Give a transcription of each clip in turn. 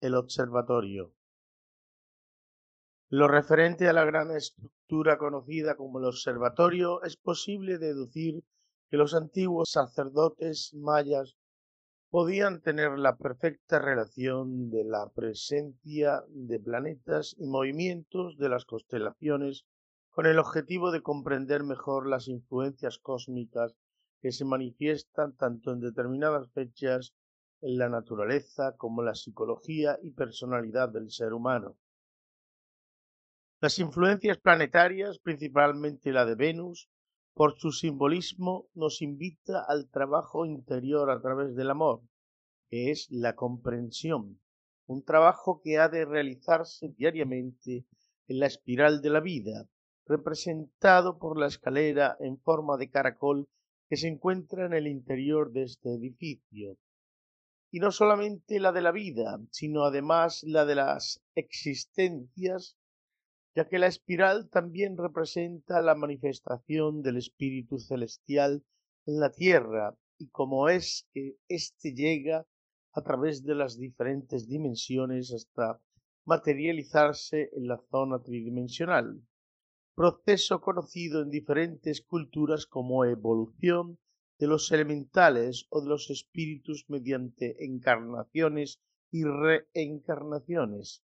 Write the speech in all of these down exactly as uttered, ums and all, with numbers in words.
el observatorio. Lo referente a la gran estructura conocida como el observatorio, es posible deducir que los antiguos sacerdotes mayas podían tener la perfecta relación de la presencia de planetas y movimientos de las constelaciones con el objetivo de comprender mejor las influencias cósmicas que se manifiestan tanto en determinadas fechas en la naturaleza como en la psicología y personalidad del ser humano. Las influencias planetarias, principalmente la de Venus, por su simbolismo, nos invita al trabajo interior a través del amor, que es la comprensión, un trabajo que ha de realizarse diariamente en la espiral de la vida, representado por la escalera en forma de caracol que se encuentra en el interior de este edificio. Y no solamente la de la vida, sino además la de las existencias, ya que la espiral también representa la manifestación del espíritu celestial en la tierra, y cómo es que éste llega a través de las diferentes dimensiones hasta materializarse en la zona tridimensional, proceso conocido en diferentes culturas como evolución de los elementales o de los espíritus mediante encarnaciones y reencarnaciones.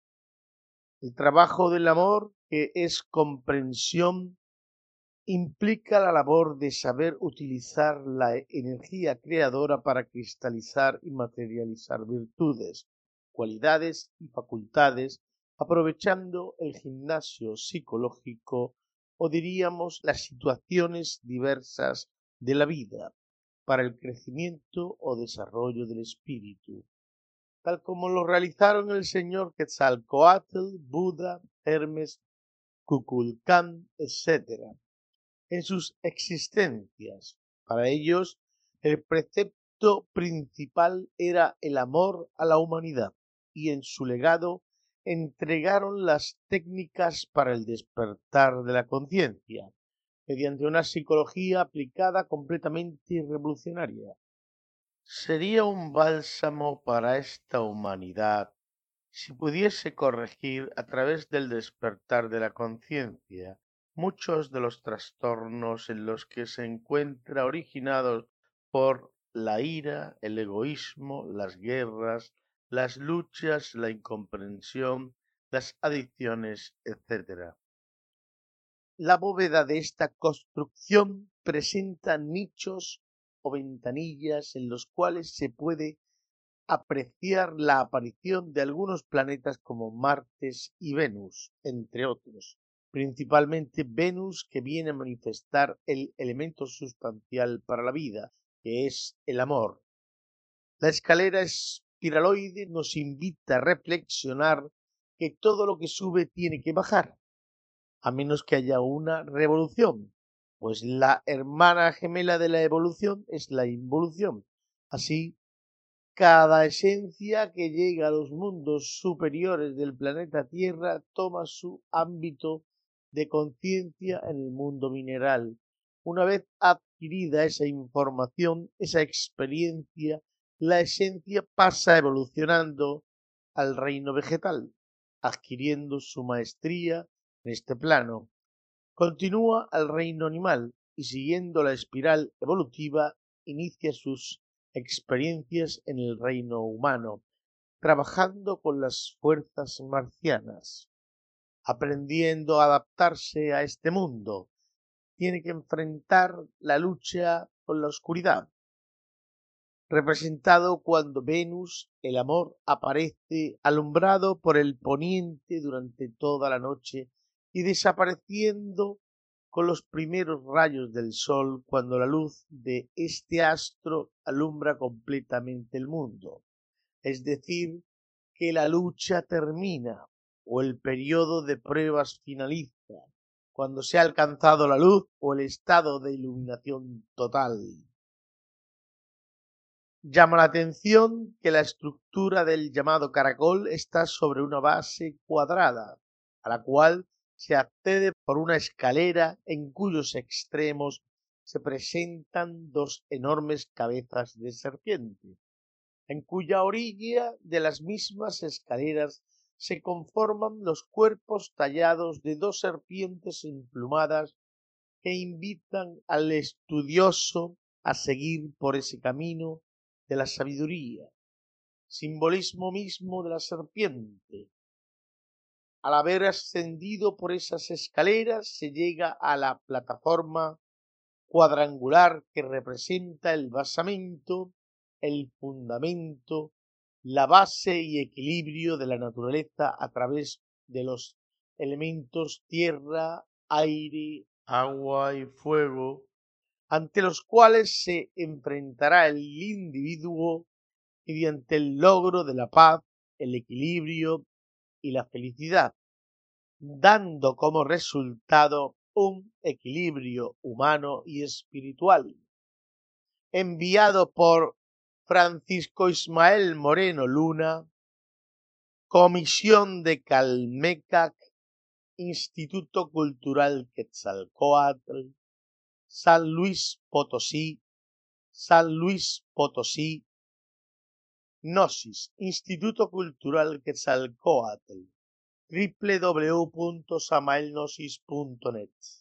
El trabajo del amor, que es comprensión, implica la labor de saber utilizar la energía creadora para cristalizar y materializar virtudes, cualidades y facultades, aprovechando el gimnasio psicológico o diríamos las situaciones diversas de la vida para el crecimiento o desarrollo del espíritu, tal como lo realizaron el señor Quetzalcóatl, Buda, Hermes, Kukulcán, etcétera, en sus existencias. Para ellos, el precepto principal era el amor a la humanidad, y en su legado entregaron las técnicas para el despertar de la conciencia, mediante una psicología aplicada completamente revolucionaria. Sería un bálsamo para esta humanidad si pudiese corregir a través del despertar de la conciencia muchos de los trastornos en los que se encuentra originados por la ira, el egoísmo, las guerras, las luchas, la incomprensión, las adicciones, etcétera. La bóveda de esta construcción presenta nichos o ventanillas en los cuales se puede apreciar la aparición de algunos planetas como Marte y Venus, entre otros, principalmente Venus, que viene a manifestar el elemento sustancial para la vida, que es el amor. La escalera espiraloide nos invita a reflexionar que todo lo que sube tiene que bajar, a menos que haya una revolución, pues la hermana gemela de la evolución es la involución. Así, cada esencia que llega a los mundos superiores del planeta Tierra toma su ámbito de conciencia en el mundo mineral. Una vez adquirida esa información, esa experiencia, la esencia pasa evolucionando al reino vegetal, adquiriendo su maestría en este plano. Continúa al reino animal y siguiendo la espiral evolutiva inicia sus experiencias en el reino humano, trabajando con las fuerzas marcianas, aprendiendo a adaptarse a este mundo. Tiene que enfrentar la lucha con la oscuridad, representado cuando Venus, el amor, aparece alumbrado por el poniente durante toda la noche y desapareciendo con los primeros rayos del sol cuando la luz de este astro alumbra completamente el mundo. Es decir, que la lucha termina o el periodo de pruebas finaliza cuando se ha alcanzado la luz o el estado de iluminación total. Llama la atención que la estructura del llamado caracol está sobre una base cuadrada, a la cual se accede por una escalera en cuyos extremos se presentan dos enormes cabezas de serpiente. en cuya orilla de las mismas escaleras se conforman los cuerpos tallados de dos serpientes emplumadas que invitan al estudioso a seguir por ese camino de la sabiduría, simbolismo mismo de la serpiente. Al haber ascendido por esas escaleras se llega a la plataforma cuadrangular que representa el basamento, el fundamento, la base y equilibrio de la naturaleza a través de los elementos tierra, aire, agua y fuego, ante los cuales se enfrentará el individuo mediante el logro de la paz, el equilibrio y la felicidad, dando como resultado un equilibrio humano y espiritual. Enviado por Francisco Ismael Moreno Luna, Comisión de Calmecac, Instituto Cultural Quetzalcóatl, San Luis Potosí, San Luis Potosí, Gnosis, Instituto Cultural Quetzalcóatl, doble u doble u doble u punto samaelgnosis punto net.